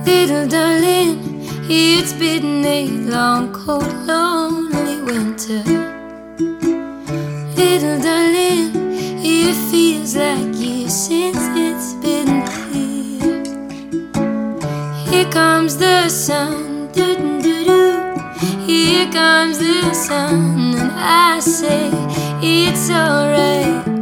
Little darling, it's been a long, cold, lonely winter. Little darling, it feels like years since it's been here. Here comes the sun, doo-doo-doo-doo. Here comes the sun, and I say it's alright.